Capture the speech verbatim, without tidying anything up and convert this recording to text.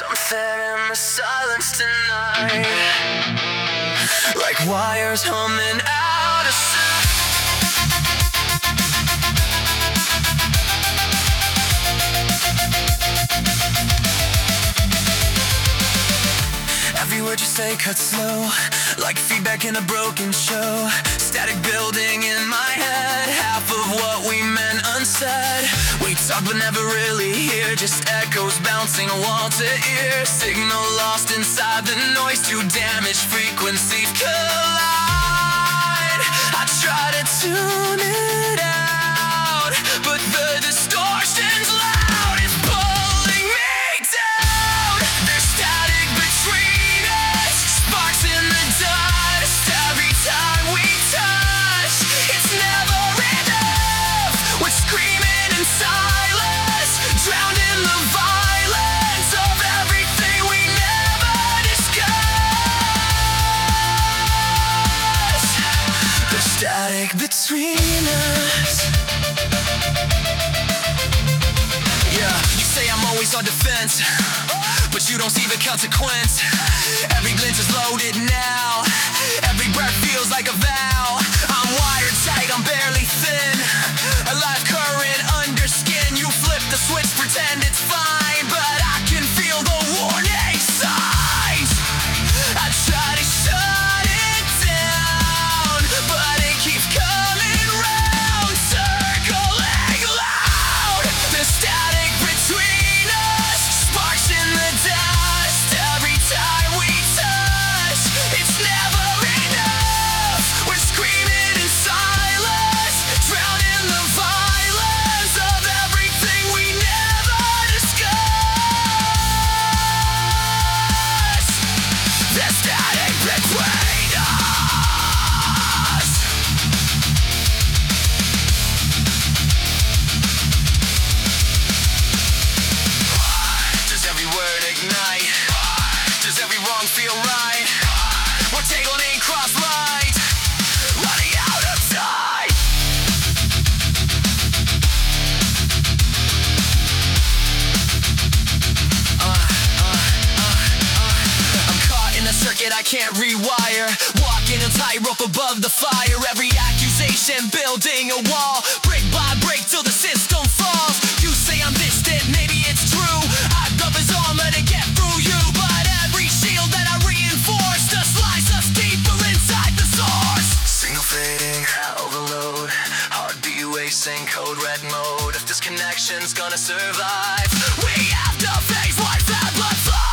Something in the silence tonight, like wires humming out of sight. Every word you say cuts slow, like feedback in a broken show. Static building in my head, half of what we meant unsaid. We talk but never really hear, just echoes bouncing wall to ear. Signal lost inside the noise, two damaged frequencies collide. I try to tune it out, but the distortion's loud. It's pulling me down. There's static between us, sparks in the dust. Every time we touch, it's never enough. We're screaming in silence, drowned in the violence of everything we never discussed. The static between us. Yeah, you say I'm always on defense, but you don't see the consequence. Every glint is loaded now, every breath feels like a vow. I'm wired tight, I'm barely thin, a live current under skin. You flip the switch, pretend it's fine, but I can feel the warning signs. I try to shut it down, but it keeps coming round, circling loud. The static between us, sparks in the dust. Every time we touch, it's never enough. We're screaming in silence, drowned in the violence of everything we never discussed. The static between us. Does every word ignite? Does every wrong feel right? We're tangled in cross lines, running out of time. Uh, uh, uh, uh. I'm caught in a circuit I can't rewire, walking a tightrope above the fire. Every accusation building a wall, brick by brick till the system falls. You say I'm distant, maybe it's true. I've got his armor to get through you, but every shield that I reinforce just slice us deeper inside the source. Signal fading, overload, heartbeat racing, code red mode. If this connection's gonna survive, we have to face life and blood flow.